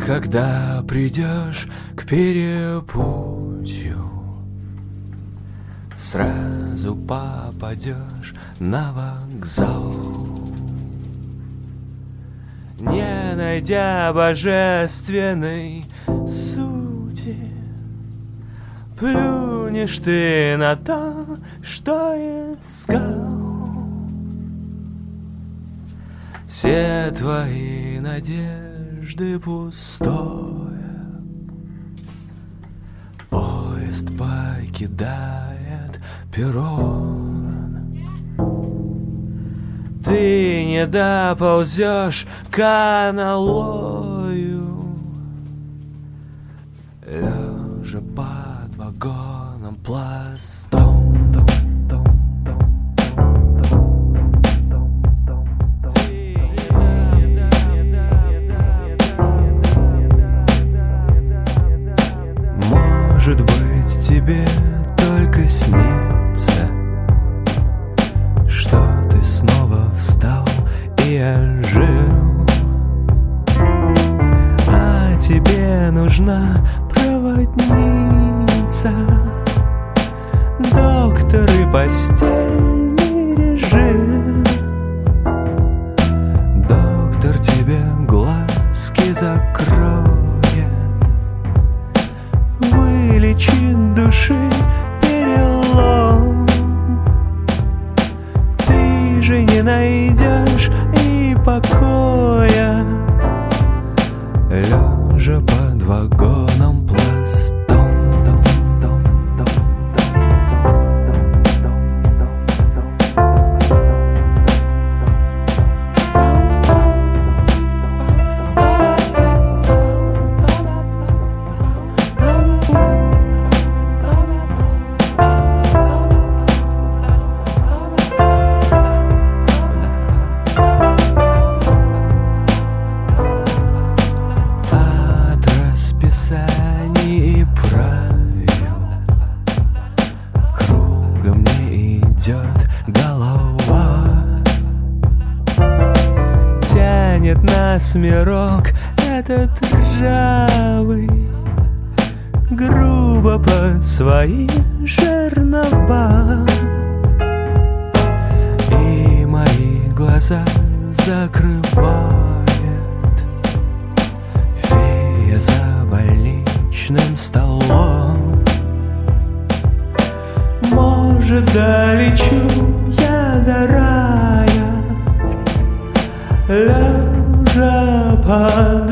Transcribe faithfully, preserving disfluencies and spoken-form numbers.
когда придешь к перепутью, сразу попадешь на вокзал. Не найдя божественной сути, плюнешь ты на то, что искал. Все твои надежды пустое, поезд покидает перрон. Ты не доползешь к аналою, лежа под вагоном пластом. Может быть, тебе только снится, что ты снова встал и ожил, а тебе нужна проводница, доктор и постельный режим. Доктор тебе глазки закроет, вылечит души перелом. Ты же не найдешь и покоя, лежа под вагоном пластом. И правил кругом не идет голова, тянет нас мирок этот ржавый, грубо под свои жернова. И мои глаза закрывает фея за больничным столом. Может, долечу я до рая, лежа под